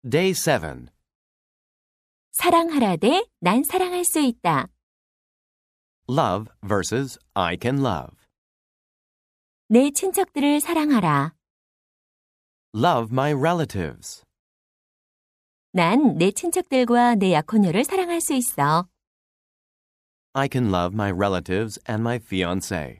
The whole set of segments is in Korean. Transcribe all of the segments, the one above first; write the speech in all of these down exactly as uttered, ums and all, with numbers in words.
Day seven. 사랑하라 대 난 사랑할 수 있다. Love versus I can love. 내 친척들을 사랑하라. Love my relatives. 난 내 친척들과 내 약혼녀를 사랑할 수 있어. I can love my relatives and my fiancé.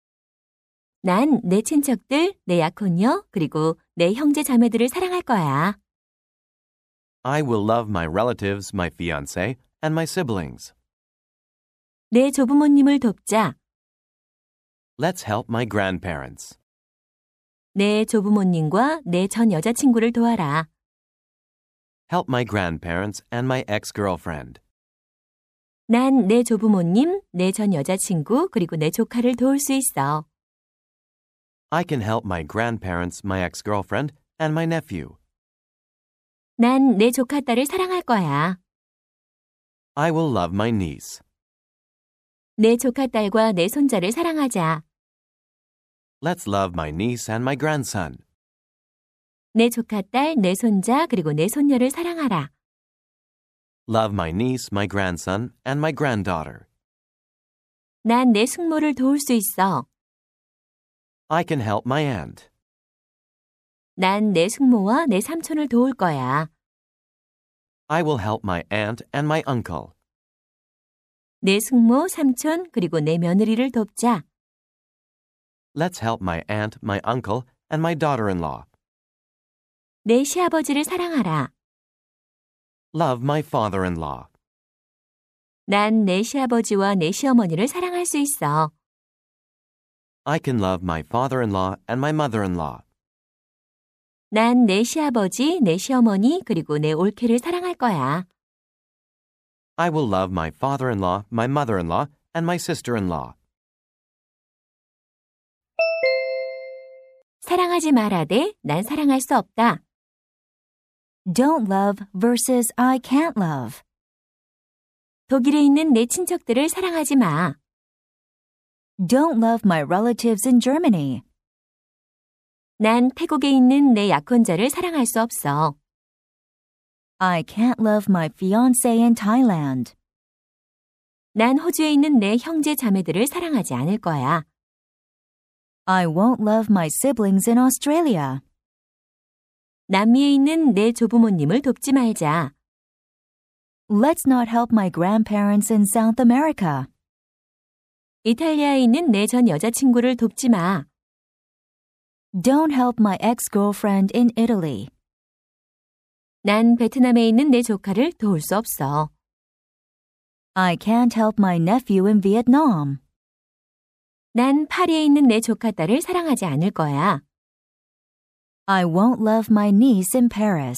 난 내 친척들, 내 약혼녀, 그리고 내 형제 자매들을 사랑할 거야. I will love my relatives, my fiancé, and my siblings. 내 조부모님을 돕자. Let's help my grandparents. 내 조부모님과 내 전 여자친구를 도와라. Help my grandparents and my ex-girlfriend. 난 내 조부모님, 내 전 여자친구, 그리고 내 조카를 도울 수 있어. I can help my grandparents, my ex-girlfriend, and my nephew. 난 내 조카 딸을 사랑할 거야. I will love my niece. 내 조카 딸과 내 손자를 사랑하자. Let's love my niece and my grandson. 내 조카 딸, 내 손자, 그리고 내 손녀를 사랑하라. Love my niece, my grandson, and my granddaughter. 난 내 숙모를 도울 수 있어. I can help my aunt. 난 내 숙모와 내 삼촌을 도울 거야. I will help my aunt and my uncle. 내 숙모, 삼촌, 그리고 내 며느리를 돕자. Let's help my aunt, my uncle, and my daughter-in-law. 내 시아버지를 사랑하라. Love my father-in-law. 난 내 시아버지와 내 시어머니를 사랑할 수 있어. I can love my father-in-law and my mother-in-law. 난 내 시아버지, 내 시어머니, 그리고 내 올케를 사랑할 거야. I will love my father-in-law, my mother-in-law, and my sister-in-law. 사랑하지 말아대 난 사랑할 수 없다. Don't love versus I can't love. 독일에 있는 내 친척들을 사랑하지 마. Don't love my relatives in Germany. 난 태국에 있는 내 약혼자를 사랑할 수 없어. I can't love my fiancé in Thailand. 난 호주에 있는 내 형제 자매들을 사랑하지 않을 거야. I won't love my siblings in Australia. 남미에 있는 내 조부모님을 돕지 말자. Let's not help my grandparents in South America. 이탈리아에 있는 내 전 여자친구를 돕지 마. Don't help my ex-girlfriend in Italy. 난 베트남에 있는 내 조카를 도울 수 없어. I can't help my nephew in Vietnam. 난 파리에 있는 내 조카 딸을 사랑하지 않을 거야. I won't love my niece in Paris.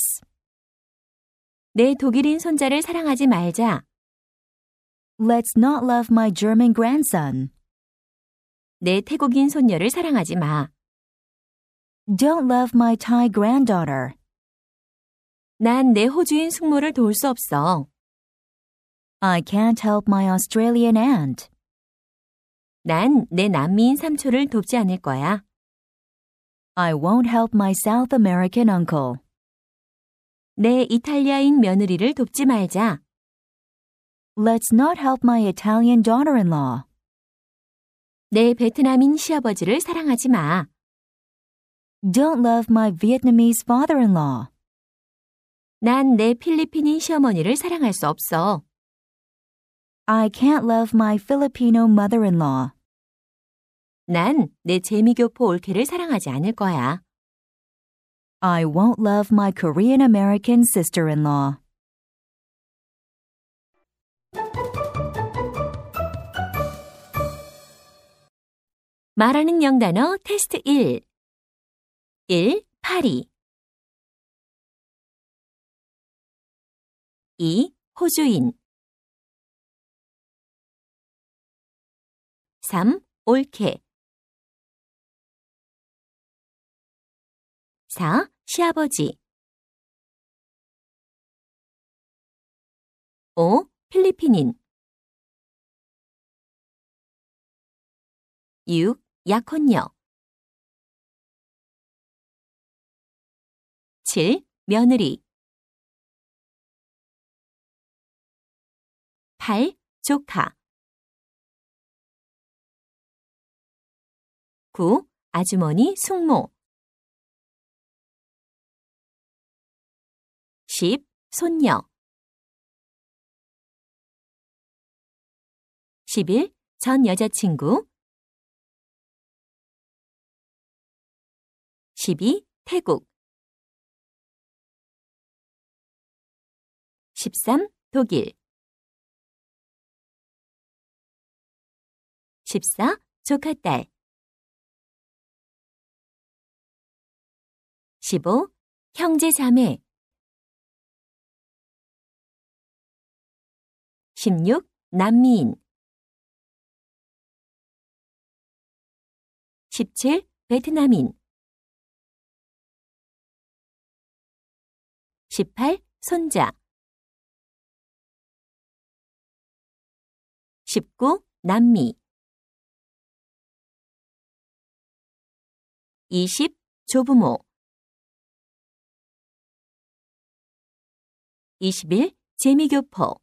내 독일인 손자를 사랑하지 말자. Let's not love my German grandson. 내 태국인 손녀를 사랑하지 마. Don't love my Thai granddaughter. 난 내 호주인 숙모를 도울 수 없어. I can't help my Australian aunt. 난 내 남미인 삼촌을 돕지 않을 거야. I won't help my South American uncle. 내 이탈리아인 며느리를 돕지 말자. Let's not help my Italian daughter-in-law. 내 베트남인 시아버지를 사랑하지 마. Don't love my Vietnamese father-in-law. 난 내 필리핀인 시어머니를 사랑할 수 없어. I can't love my Filipino mother-in-law. 난 내 재미교포 올케를 사랑하지 않을 거야. I won't love my Korean American sister-in-law. 말하는 영단어 테스트 일. 일. 파리. 이. 호주인. 삼. 올케. 사. 시아버지. 오. 필리핀인. 육. 약혼녀. 칠. 며느리. 팔. 조카 구. 아주머니, 숙모 십. 손녀 십일. 전 여자친구 십이. 태국 십삼. 독일 십사. 조카딸 십오. 형제자매 십육. 난미인 십칠. 베트남인 십팔. 손자 십구. 남미 이십. 조부모 이십일. 재미교포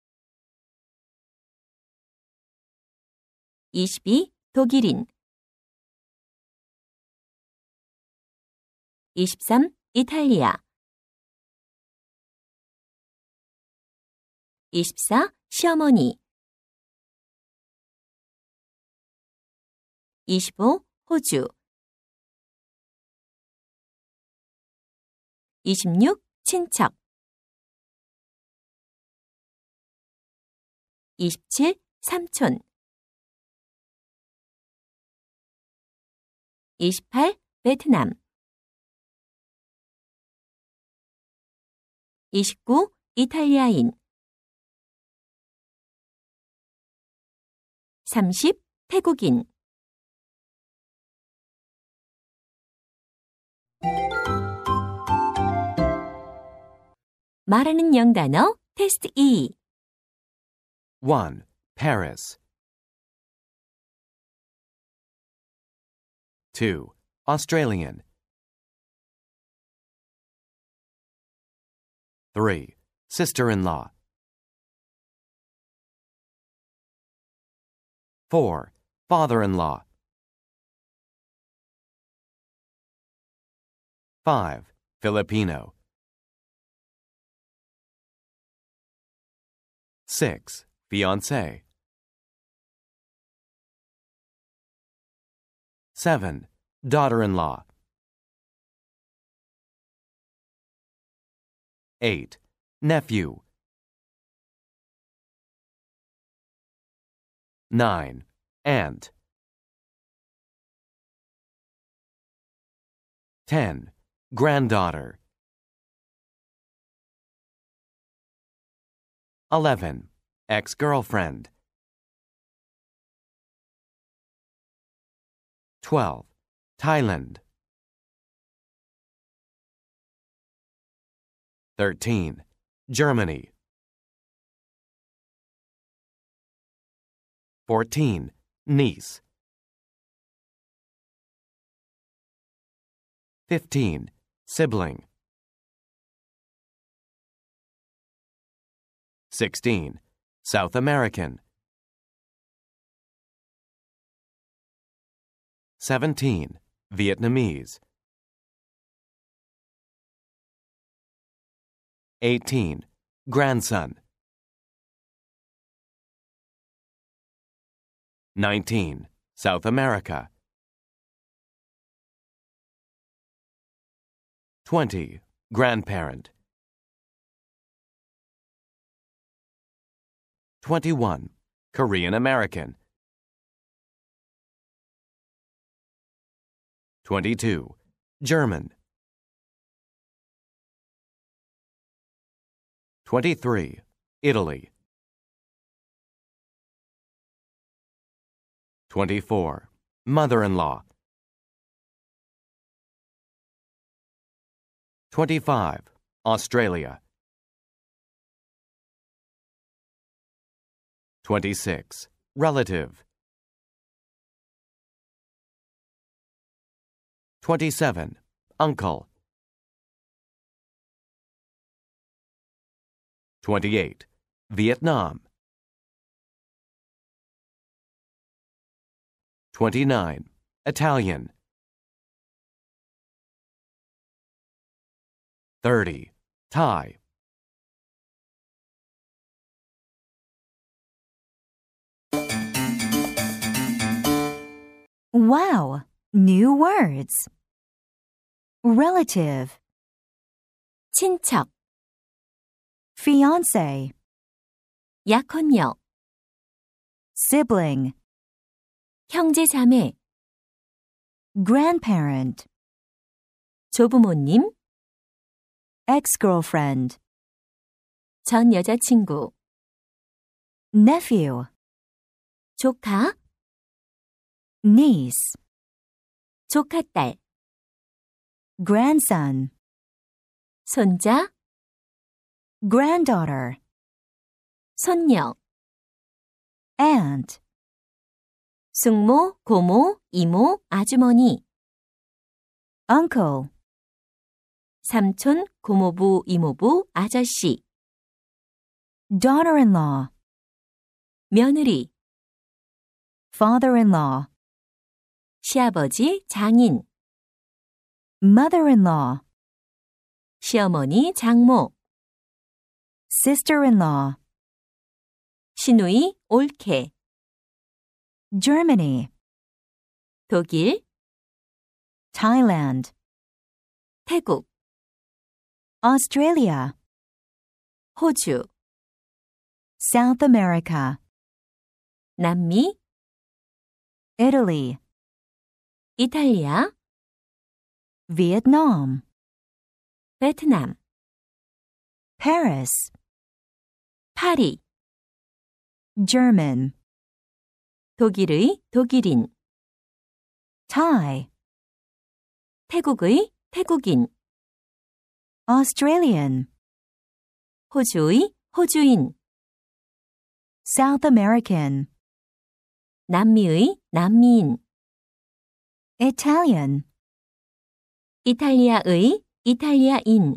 이십이. 독일인 이십삼. 이탈리아 이십사. 시어머니 이십오. 호주 이십육. 친척 이십칠. 삼촌 이십팔. 베트남 이십구. 이탈리아인 삼십. 태국인 말하는 영단어 테스트 이. one. Paris. two. Australian. three. Sister-in-law. four. Father-in-law. five. Filipino. six. Fiancé. seven. Daughter-in-law. eight. Nephew. nine. Aunt. ten. Granddaughter. eleven. Ex-girlfriend. twelve. Thailand. thirteen. Germany. fourteen. Niece. fifteen. Sibling. sixteen. South American. seventeen. Vietnamese. eighteen. Grandson. nineteen. South America. twenty. Grandparent. twenty-one. Korean American. twenty-two. German. twenty-three. Italy. twenty-four. Mother-in-law. twenty-five. Australia. twenty-six. Relative. twenty-seven. Uncle. twenty-eight. Vietnam. twenty-nine. Italian. thirty. Thai. Wow! New words. Relative. 친척. Fiancé. 약혼녀. Sibling. 형제자매. Grandparent. 조부모님. Ex-girlfriend. 전 여자친구. Nephew. 조카. Niece. 조카딸. Grandson. 손자. Granddaughter. 손녀. Aunt. 숙모, 고모, 이모, 아주머니. Uncle. 삼촌, 고모부, 이모부, 아저씨. Daughter-in-law. 며느리. Father-in-law. 시아버지, 장인. Mother-in-law. 시어머니, 장모. Sister-in-law. 시누이, 올케. Germany. 독일. Thailand. 태국. Australia. 호주. South America. 남미. Italy. 이탈리아. Vietnam. 베트남. Paris. 파리. German. 독일의 독일인. Thai. 태국의 태국인. Australian. 호주의 호주인. South American. 남미의 남미인. Italian. 이탈리아의 이탈리아인.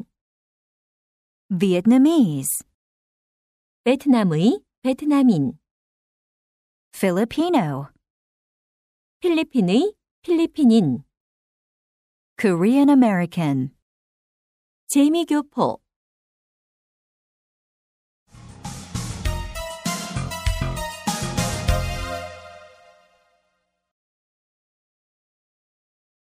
Vietnamese. 베트남의 베트남인. Filipino. 필리핀의 필리핀인. Korean American. 재미교포.